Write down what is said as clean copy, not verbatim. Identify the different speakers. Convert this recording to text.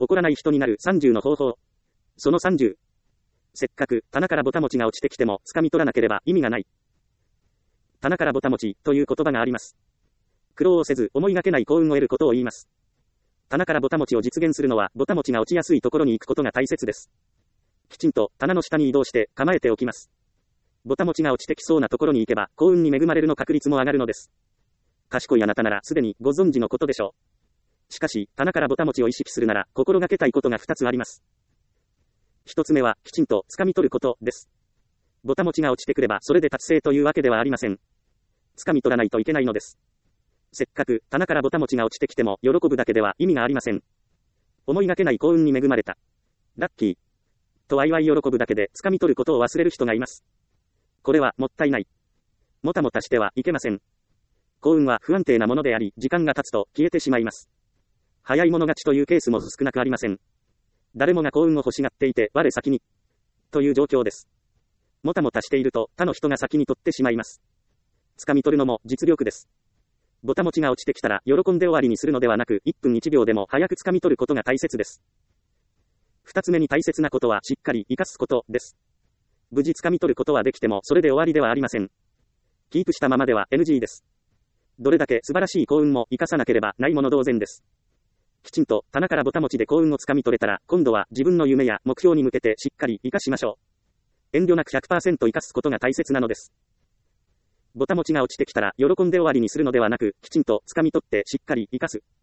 Speaker 1: 怒らない人になる30の方法。その30。せっかく棚からぼた餅が落ちてきても掴み取らなければ意味がない。棚からぼた餅という言葉があります。苦労をせず思いがけない幸運を得ることを言います。棚からぼた餅を実現するのはぼた餅が落ちやすいところに行くことが大切です。きちんと棚の下に移動して構えておきます。ぼた餅が落ちてきそうなところに行けば幸運に恵まれるの確率も上がるのです。賢いあなたならすでにご存知のことでしょう。しかし、棚からぼた餅を意識するなら心がけたいことが2つあります。1つ目は、きちんと掴み取ることです。ぼた餅が落ちてくればそれで達成というわけではありません。掴み取らないといけないのです。せっかく棚からぼた餅が落ちてきても喜ぶだけでは意味がありません。思いがけない幸運に恵まれた。ラッキー。とわいわい喜ぶだけで掴み取ることを忘れる人がいます。これはもったいない。もたもたしてはいけません。幸運は不安定なものであり、時間が経つと消えてしまいます。早い者勝ちというケースも少なくありません。誰もが幸運を欲しがっていて、我先に。という状況です。もたもたしていると他の人が先に取ってしまいます。掴み取るのも実力です。ぼた餅が落ちてきたら喜んで終わりにするのではなく、1分1秒でも早く掴み取ることが大切です。2つ目に大切なことはしっかり活かすことです。無事掴み取ることはできてもそれで終わりではありません。キープしたままでは NG です。どれだけ素晴らしい幸運も活かさなければないもの同然です。きちんと棚からぼた餅で幸運を掴み取れたら、今度は自分の夢や目標に向けてしっかり活かしましょう。遠慮なく 100% 活かすことが大切なのです。ぼた餅が落ちてきたら喜んで終わりにするのではなく、きちんと掴み取ってしっかり活かす。